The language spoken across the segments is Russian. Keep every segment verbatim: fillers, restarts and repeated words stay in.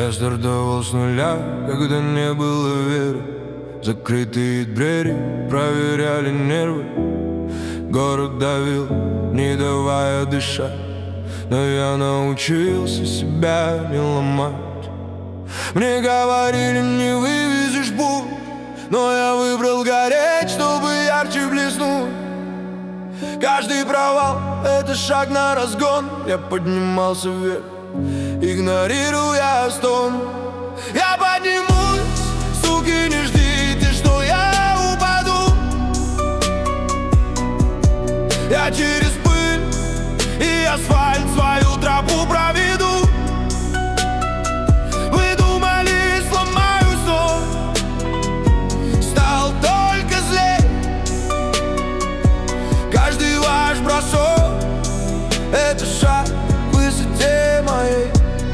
Я стартовал с нуля, когда не было веры. Закрытые двери проверяли нервы. Город давил, не давая дышать, но я научился себя не ломать. Мне говорили, не вывезешь путь, но я выбрал гореть, чтобы ярче блеснуть. Каждый провал — это шаг на разгон. Я поднимался вверх, игнорируя стон. Я поднимусь, суки, не ждите, что я упаду. Я через пыль и асфальт свою тропу проведу. Вы думали, сломаюсь, но стал только злей. Каждый ваш бросок — это шаг к высоте моей.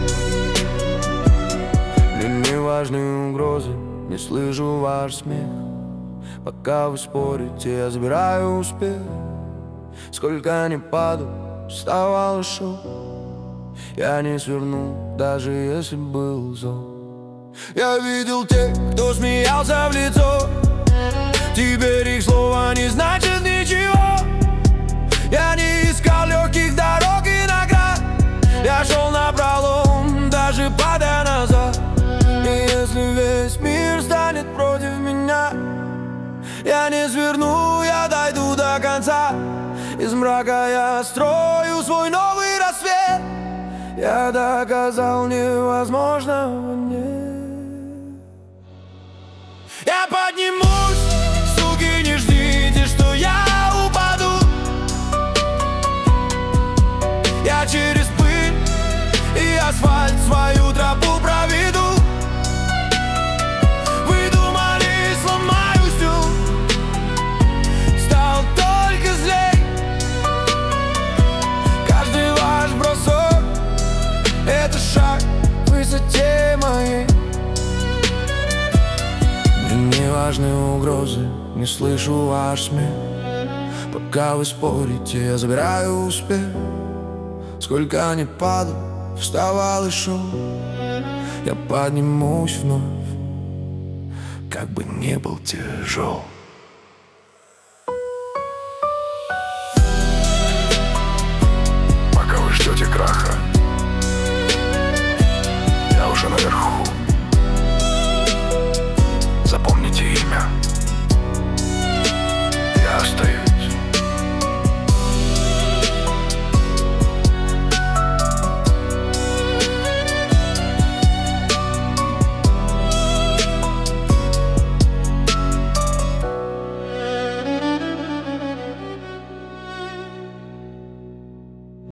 Мне не важны угрозы, не слышу ваш смех. Пока вы спорите, я забираю успех. Сколько ни падал, вставал и шел, я не сверну, даже если был зол. Я видел тех, кто смеялся в лицо. Теперь их слова не значит ничего. Я не искал легких дорог и наград. Я шел напролом, даже падая назад. И если весь мир станет против меня, я не сверну, я дойду до конца. Из мрака я строю свой новый рассвет. Я доказал невозможного мне. Я поднимусь, суки, не ждите, что я упаду. Я через пыль и асфальт свою тропу проведу. Вы думали, сломаюсь, стал только злей. Каждый ваш бросок — это шаг к высоте моей. Мне не важны угрозы, не слышу ваш смех. Пока вы спорите, я забираю успех. Сколько ни падал, вставал и шел, я поднимусь вновь, как бы не был тяжел.